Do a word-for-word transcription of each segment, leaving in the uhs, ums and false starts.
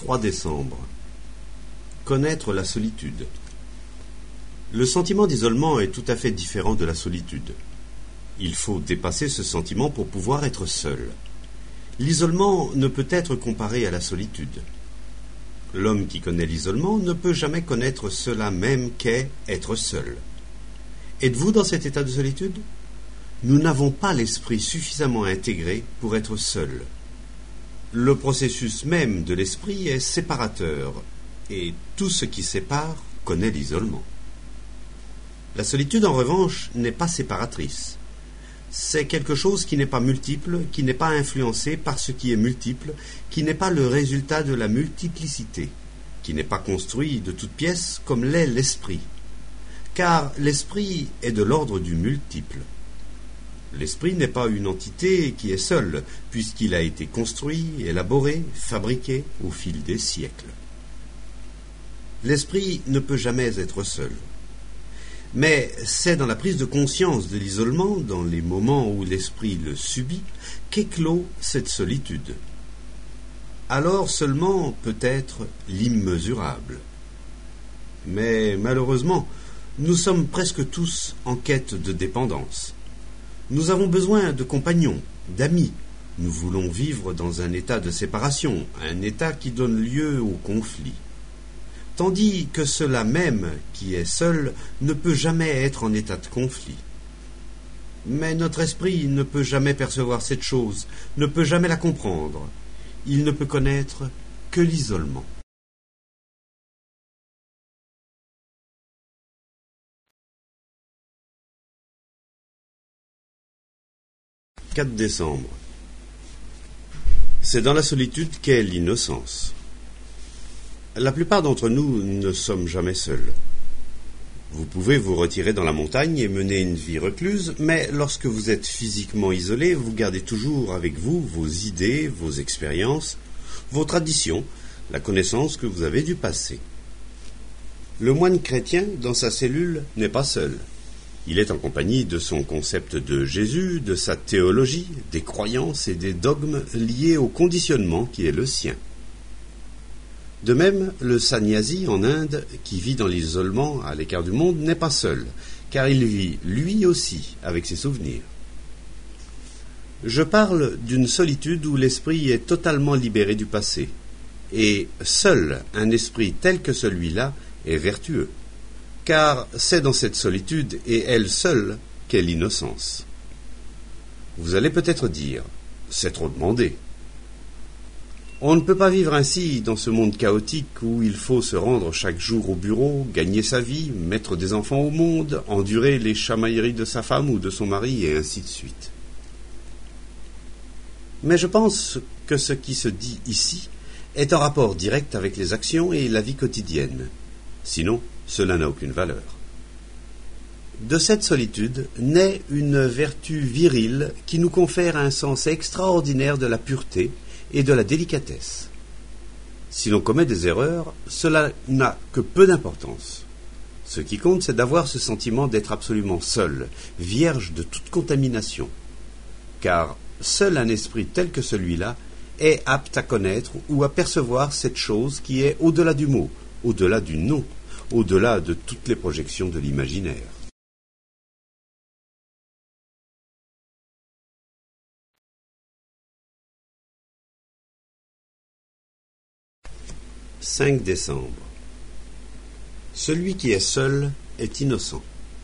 trois décembre. Connaître la solitude. Le sentiment d'isolement est tout à fait différent de la solitude. Il faut dépasser ce sentiment pour pouvoir être seul. L'isolement ne peut être comparé à la solitude. L'homme qui connaît l'isolement ne peut jamais connaître cela même qu'est être seul. Êtes-vous dans cet état de solitude ? Nous n'avons pas l'esprit suffisamment intégré pour être seul. Le processus même de l'esprit est séparateur, et tout ce qui sépare connaît l'isolement. La solitude, en revanche, n'est pas séparatrice. C'est quelque chose qui n'est pas multiple, qui n'est pas influencé par ce qui est multiple, qui n'est pas le résultat de la multiplicité, qui n'est pas construit de toutes pièces comme l'est l'esprit. Car l'esprit est de l'ordre du multiple. L'esprit n'est pas une entité qui est seule, puisqu'il a été construit, élaboré, fabriqué au fil des siècles. L'esprit ne peut jamais être seul. Mais c'est dans la prise de conscience de l'isolement, dans les moments où l'esprit le subit, qu'éclot cette solitude. Alors seulement peut-être l'immesurable. Mais malheureusement, nous sommes presque tous en quête de dépendance. Nous avons besoin de compagnons, d'amis. Nous voulons vivre dans un état de séparation, un état qui donne lieu au conflit. Tandis que cela même qui est seul ne peut jamais être en état de conflit. Mais notre esprit ne peut jamais percevoir cette chose, ne peut jamais la comprendre. Il ne peut connaître que l'isolement. quatre décembre. C'est dans la solitude qu'est l'innocence. La plupart d'entre nous ne sommes jamais seuls. Vous pouvez vous retirer dans la montagne et mener une vie recluse, mais lorsque vous êtes physiquement isolé, vous gardez toujours avec vous vos idées, vos expériences, vos traditions, la connaissance que vous avez du passé. Le moine chrétien, dans sa cellule, n'est pas seul. Il est en compagnie de son concept de Jésus, de sa théologie, des croyances et des dogmes liés au conditionnement qui est le sien. De même, le sannyasi en Inde, qui vit dans l'isolement à l'écart du monde, n'est pas seul, car il vit lui aussi avec ses souvenirs. Je parle d'une solitude où l'esprit est totalement libéré du passé, et seul un esprit tel que celui-là est vertueux, car c'est dans cette solitude et elle seule qu'est l'innocence. Vous allez peut-être dire, c'est trop demandé. On ne peut pas vivre ainsi dans ce monde chaotique où il faut se rendre chaque jour au bureau, gagner sa vie, mettre des enfants au monde, endurer les chamailleries de sa femme ou de son mari et ainsi de suite. Mais je pense que ce qui se dit ici est en rapport direct avec les actions et la vie quotidienne. Sinon, cela n'a aucune valeur. De cette solitude naît une vertu virile qui nous confère un sens extraordinaire de la pureté et de la délicatesse. Si l'on commet des erreurs, cela n'a que peu d'importance. Ce qui compte, c'est d'avoir ce sentiment d'être absolument seul, vierge de toute contamination. Car seul un esprit tel que celui-là est apte à connaître ou à percevoir cette chose qui est au-delà du mot, au-delà du nom, au-delà de toutes les projections de l'imaginaire. cinq décembre. Celui qui est seul est innocent.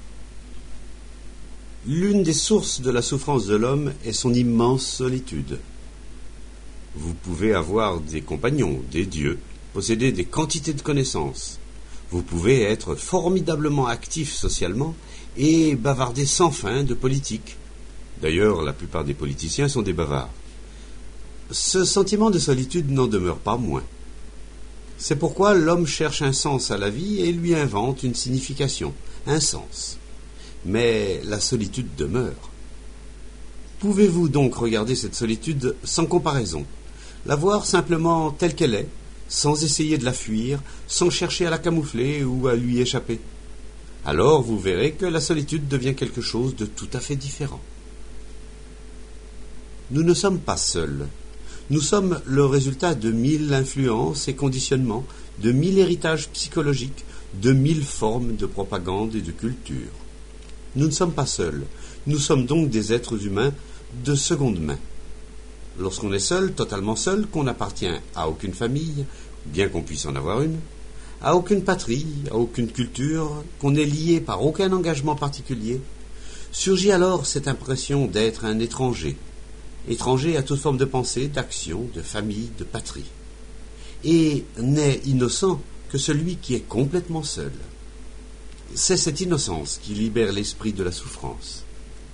L'une des sources de la souffrance de l'homme est son immense solitude. Vous pouvez avoir des compagnons, des dieux, posséder des quantités de connaissances. Vous pouvez être formidablement actif socialement et bavarder sans fin de politique. D'ailleurs, la plupart des politiciens sont des bavards. Ce sentiment de solitude n'en demeure pas moins. C'est pourquoi l'homme cherche un sens à la vie et lui invente une signification, un sens. Mais la solitude demeure. Pouvez-vous donc regarder cette solitude sans comparaison, la voir simplement telle qu'elle est, sans essayer de la fuir, sans chercher à la camoufler ou à lui échapper? Alors vous verrez que la solitude devient quelque chose de tout à fait différent. Nous ne sommes pas seuls. Nous sommes le résultat de mille influences et conditionnements, de mille héritages psychologiques, de mille formes de propagande et de culture. Nous ne sommes pas seuls, nous sommes donc des êtres humains de seconde main. Lorsqu'on est seul, totalement seul, qu'on n'appartient à aucune famille, bien qu'on puisse en avoir une, à aucune patrie, à aucune culture, qu'on n'est lié par aucun engagement particulier, surgit alors cette impression d'être un étranger, étranger à toute forme de pensée, d'action, de famille, de patrie. Et n'est innocent que celui qui est complètement seul. C'est cette innocence qui libère l'esprit de la souffrance.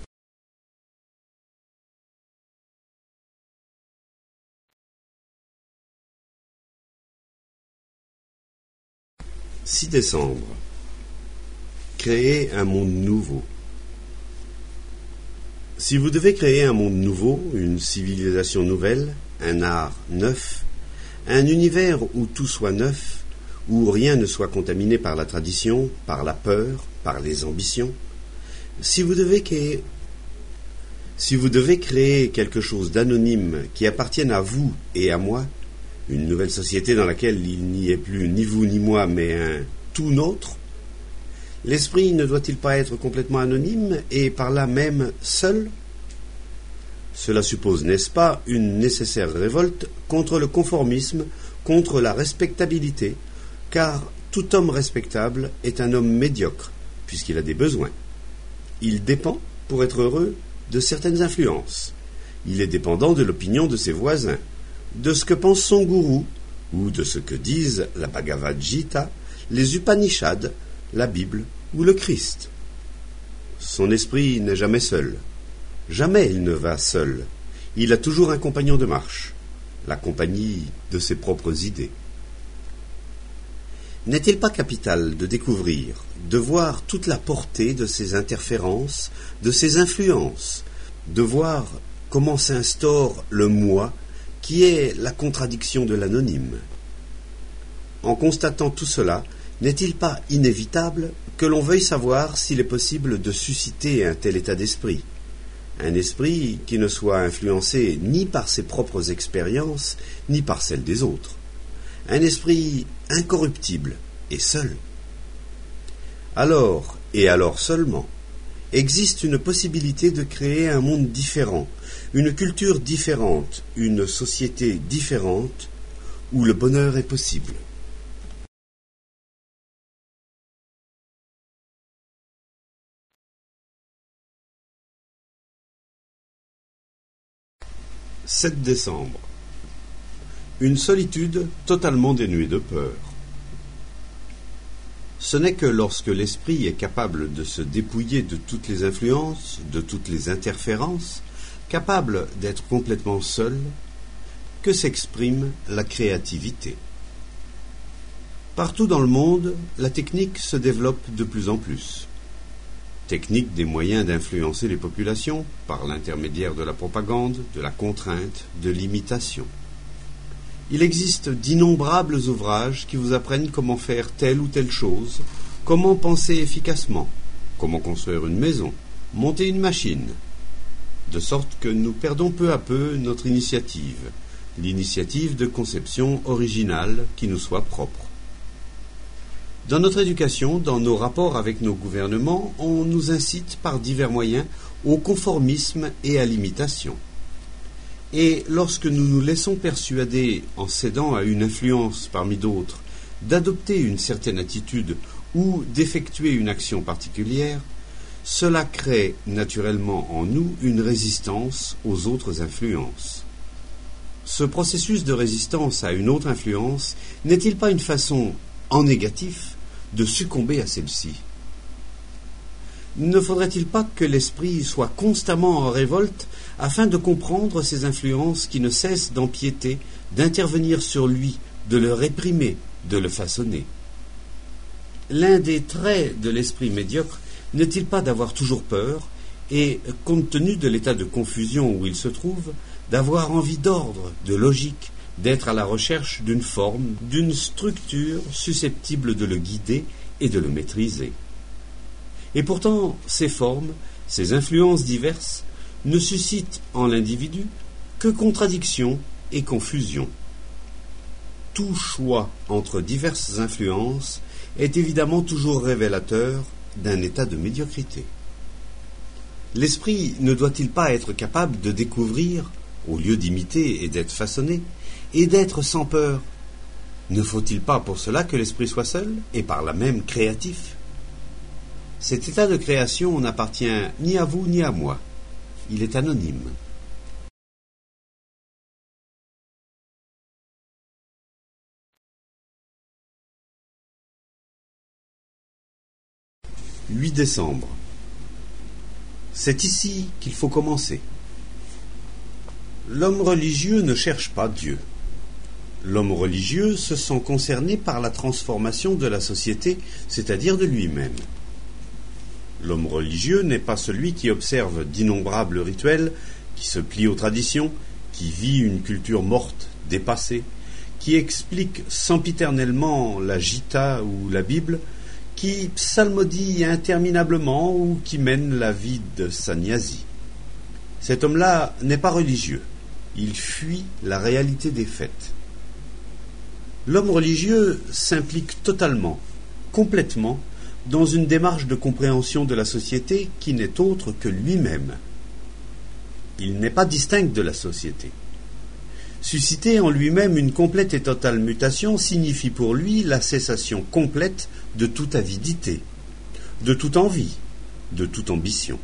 six décembre. Créer un monde nouveau. Si vous devez créer un monde nouveau, une civilisation nouvelle, un art neuf, un univers où tout soit neuf, où rien ne soit contaminé par la tradition, par la peur, par les ambitions, si vous devez créer, si vous devez créer quelque chose d'anonyme qui appartienne à vous et à moi, une nouvelle société dans laquelle il n'y ait plus ni vous ni moi, mais un tout nôtre, l'esprit ne doit-il pas être complètement anonyme et par là même seul? Cela suppose, n'est-ce pas, une nécessaire révolte contre le conformisme, contre la respectabilité, car tout homme respectable est un homme médiocre, puisqu'il a des besoins. Il dépend, pour être heureux, de certaines influences. Il est dépendant de l'opinion de ses voisins, de ce que pense son gourou, ou de ce que disent la Bhagavad Gita, les Upanishads, la Bible ou le Christ. Son esprit n'est jamais seul. Jamais il ne va seul. Il a toujours un compagnon de marche, la compagnie de ses propres idées. N'est-il pas capital de découvrir, de voir toute la portée de ces interférences, de ces influences, de voir comment s'instaure le moi, qui est la contradiction de l'anonyme? En constatant tout cela, n'est-il pas inévitable que l'on veuille savoir s'il est possible de susciter un tel état d'esprit? Un esprit qui ne soit influencé ni par ses propres expériences, ni par celles des autres. Un esprit incorruptible et seul. Alors, et alors seulement, existe une possibilité de créer un monde différent, une culture différente, une société différente, où le bonheur est possible. sept décembre. Une solitude totalement dénuée de peur. Ce n'est que lorsque l'esprit est capable de se dépouiller de toutes les influences, de toutes les interférences, capable d'être complètement seul, que s'exprime la créativité. Partout dans le monde, la technique se développe de plus en plus. Technique des moyens d'influencer les populations par l'intermédiaire de la propagande, de la contrainte, de l'imitation. Il existe d'innombrables ouvrages qui vous apprennent comment faire telle ou telle chose, comment penser efficacement, comment construire une maison, monter une machine, de sorte que nous perdons peu à peu notre initiative, l'initiative de conception originale qui nous soit propre. Dans notre éducation, dans nos rapports avec nos gouvernements, on nous incite par divers moyens au conformisme et à l'imitation. Et lorsque nous nous laissons persuader, en cédant à une influence parmi d'autres, d'adopter une certaine attitude ou d'effectuer une action particulière, cela crée naturellement en nous une résistance aux autres influences. Ce processus de résistance à une autre influence n'est-il pas une façon, en négatif, de succomber à celle-ci? Ne faudrait-il pas que l'esprit soit constamment en révolte afin de comprendre ces influences qui ne cessent d'empiéter, d'intervenir sur lui, de le réprimer, de le façonner? L'un des traits de l'esprit médiocre n'est-il pas d'avoir toujours peur et, compte tenu de l'état de confusion où il se trouve, d'avoir envie d'ordre, de logique, d'être à la recherche d'une forme, d'une structure susceptible de le guider et de le maîtriser. Et pourtant, ces formes, ces influences diverses, ne suscitent en l'individu que contradictions et confusion. Tout choix entre diverses influences est évidemment toujours révélateur d'un état de médiocrité. L'esprit ne doit-il pas être capable de découvrir, au lieu d'imiter et d'être façonné, et d'être sans peur? Ne faut-il pas pour cela que l'esprit soit seul, et par là même créatif? Cet état de création n'appartient ni à vous ni à moi. Il est anonyme. huit décembre. C'est ici qu'il faut commencer. L'homme religieux ne cherche pas Dieu. L'homme religieux se sent concerné par la transformation de la société, c'est-à-dire de lui-même. L'homme religieux n'est pas celui qui observe d'innombrables rituels, qui se plie aux traditions, qui vit une culture morte, dépassée, qui explique sempiternellement la Gita ou la Bible, qui psalmodie interminablement ou qui mène la vie de sannyasi. Cet homme-là n'est pas religieux. Il fuit la réalité des faits. L'homme religieux s'implique totalement, complètement, dans une démarche de compréhension de la société qui n'est autre que lui-même. Il n'est pas distinct de la société. Susciter en lui-même une complète et totale mutation signifie pour lui la cessation complète de toute avidité, de toute envie, de toute ambition.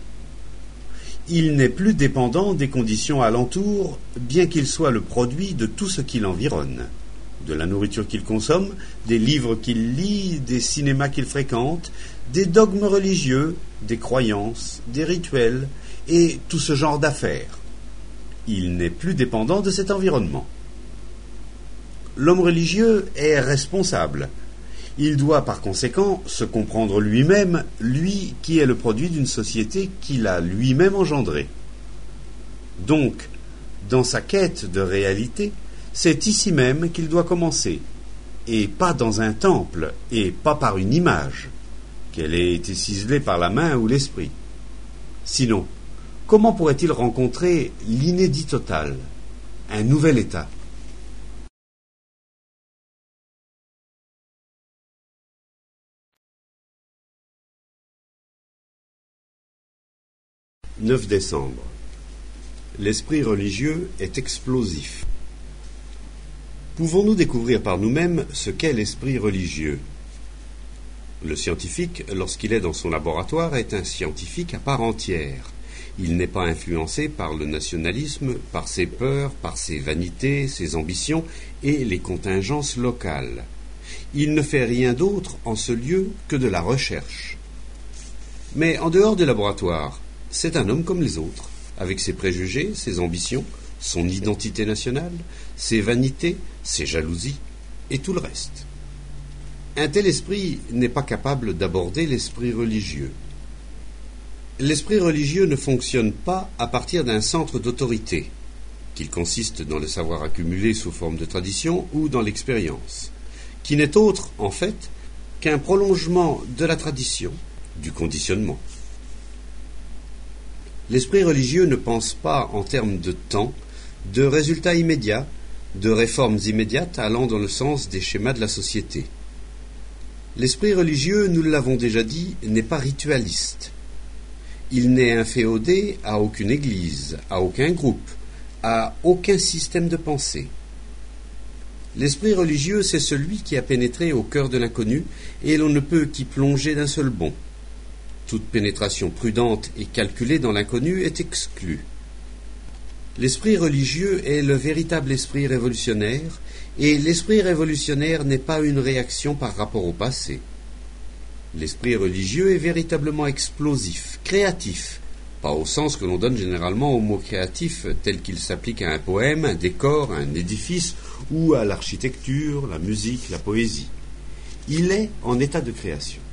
Il n'est plus dépendant des conditions alentour, bien qu'il soit le produit de tout ce qui l'environne, de la nourriture qu'il consomme, des livres qu'il lit, des cinémas qu'il fréquente, des dogmes religieux, des croyances, des rituels, et tout ce genre d'affaires. Il n'est plus dépendant de cet environnement. L'homme religieux est responsable. Il doit par conséquent se comprendre lui-même, lui qui est le produit d'une société qu'il a lui-même engendrée. Donc, dans sa quête de réalité, c'est ici même qu'il doit commencer, et pas dans un temple, et pas par une image, qu'elle ait été ciselée par la main ou l'esprit. Sinon, comment pourrait-il rencontrer l'inédit total, un nouvel état? neuf décembre. L'esprit religieux est explosif. Pouvons-nous découvrir par nous-mêmes ce qu'est l'esprit religieux? Le scientifique, lorsqu'il est dans son laboratoire, est un scientifique à part entière. Il n'est pas influencé par le nationalisme, par ses peurs, par ses vanités, ses ambitions et les contingences locales. Il ne fait rien d'autre en ce lieu que de la recherche. Mais en dehors du laboratoire, c'est un homme comme les autres, avec ses préjugés, ses ambitions, son identité nationale, ses vanités, ses jalousies et tout le reste. Un tel esprit n'est pas capable d'aborder l'esprit religieux. L'esprit religieux ne fonctionne pas à partir d'un centre d'autorité, qu'il consiste dans le savoir accumulé sous forme de tradition ou dans l'expérience, qui n'est autre, en fait, qu'un prolongement de la tradition, du conditionnement. L'esprit religieux ne pense pas en termes de temps, de résultats immédiats, de réformes immédiates allant dans le sens des schémas de la société. L'esprit religieux, nous l'avons déjà dit, n'est pas ritualiste. Il n'est inféodé à aucune église, à aucun groupe, à aucun système de pensée. L'esprit religieux, c'est celui qui a pénétré au cœur de l'inconnu, et l'on ne peut qu'y plonger d'un seul bond. Toute pénétration prudente et calculée dans l'inconnu est exclue. L'esprit religieux est le véritable esprit révolutionnaire, et l'esprit révolutionnaire n'est pas une réaction par rapport au passé. L'esprit religieux est véritablement explosif, créatif, pas au sens que l'on donne généralement au mot créatif tel qu'il s'applique à un poème, un décor, un édifice ou à l'architecture, la musique, la poésie. Il est en état de création.